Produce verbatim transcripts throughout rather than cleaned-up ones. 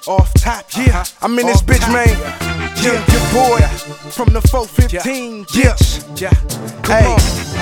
Off top, yeah. I'm in this bitch, man. Yeah, your boy from the four fifteen, bitch. Hey,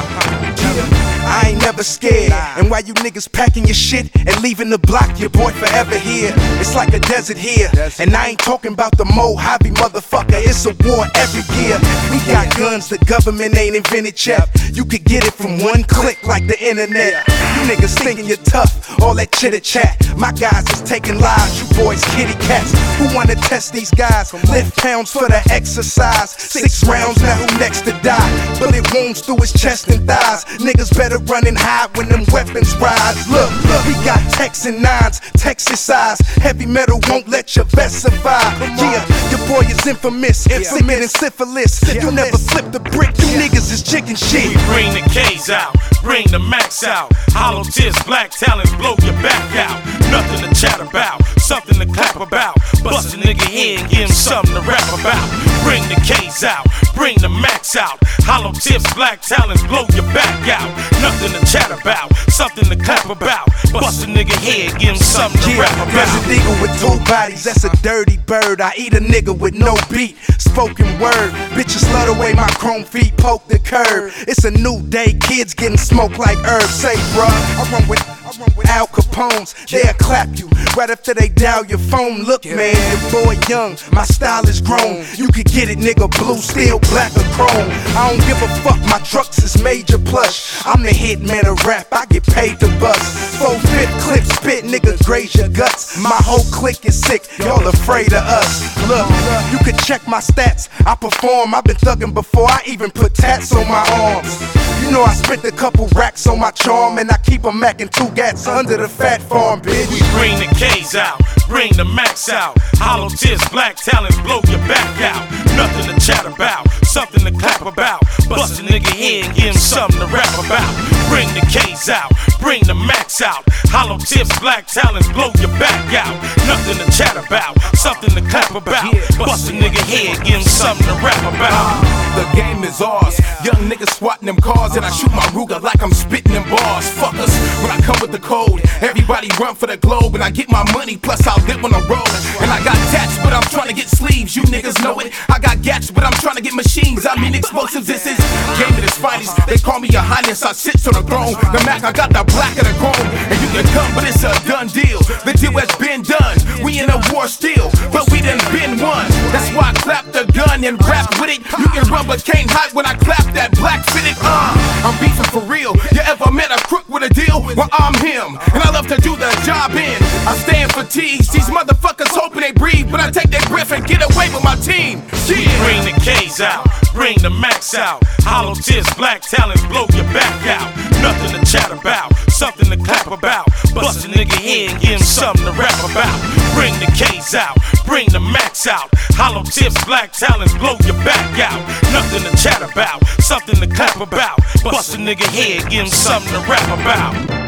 I ain't never scared. And while you niggas packing your shit and leaving the block, your boy forever here. It's like a desert here. And I ain't talking about the Mojave motherfucker. It's a war every year. We got guns the government ain't invented yet. You could get it from one click like the internet. You niggas thinking you're tough, all that chitter chat. My guys is taking lives, you boys kitty cats. Who wanna test these guys? Lift pounds for the exercise. Six rounds, now who next to die? Bullet wounds through his chest and thighs. Niggas better run and hide when them weapons rise. Look, look, we got techs and nines, Texas size. Heavy metal won't let your vest survive. Yeah, your boy is infamous, cement and syphilis. You never flip the brick, you niggas is chicken shit. We bring the K's out, bring the Max out. Hollow tips, black talents, blow your back out. Nothing to chat about, something to clap about. Bust a nigga head and give him something to rap about. Bring the K's out, bring the Max out. Hollow tips, black talents, blow your back out. Nothing to chat about, something to clap about. Bust a nigga head, give him something to yeah, rap about. There's a eagle with two bodies, that's a dirty bird. I eat a nigga with no beat, spoken word. Bitches love the way my chrome feet poke the curb. It's a new day, kids getting smoked like herbs. Say, bruh, I run with I run with Al Capone's, they'll clap you right after they dial your phone. Look, man, your boy young, my style is grown. You could get it, nigga, blue, steel, black, or chrome. I don't give a fuck, my trucks is major plush. I'm the hitman of rap, I get paid to bust. Four fifth clip spit, nigga, graze your guts. My whole clique is sick, y'all afraid of us. Look, you could check my stats, I perform. I've been thugging before I even put tats on my arms. You know I spent a couple racks on my charm, and I keep a Mac and two gats under the fat farm, bitch. We bring the K's out, bring the Max out. Hollow tips, black talents, blow your back out. Nothing to chat about, something to clap about. Bust a nigga head and give him something to rap about. Bring the K's out, bring the Max out. Hollow tips, black talents, blow your back out. Nothing to chat about, something to clap about. Bust a nigga head, give him something to rap about. The game is ours. Young niggas swatting them cars, and I shoot my Ruger like I'm spitting them bars. Fuck us when I come with the code. Everybody run for the globe, and I get my money, plus I'll live on the road. And I got tats, but I'm trying to get sleeves. You niggas know it. I got gats, but I'm trying to get machines. I mean explosives. This is game of its finest. They call me your highness. I sit on the throne. The Mac, I got the black of the chrome. And you can come, but it's a done deal. The deal has been done. We in a war still, but we done been won. That's why I clap the gun and rap with it. You can rubber cane hot when I clap that black fitted. Uh, I'm beefing for real. You ever met a crook with a deal? Well, I'm him, and I love to do the job in. I stand for T's. These motherfuckers hoping they breathe, but I take their breath and get away with my team. Yeah. Bring the K's out, bring the Max out. Hollow tips, black talents, blow your back out. Nothing to chat about, something to clap about. Bust a nigga head and give him something to rap about. Bring the K's out, bring the Max out. Hollow tips, black talents, blow your back out. Nothing to chat about, something to clap about. Bust a nigga head, give him something to rap about.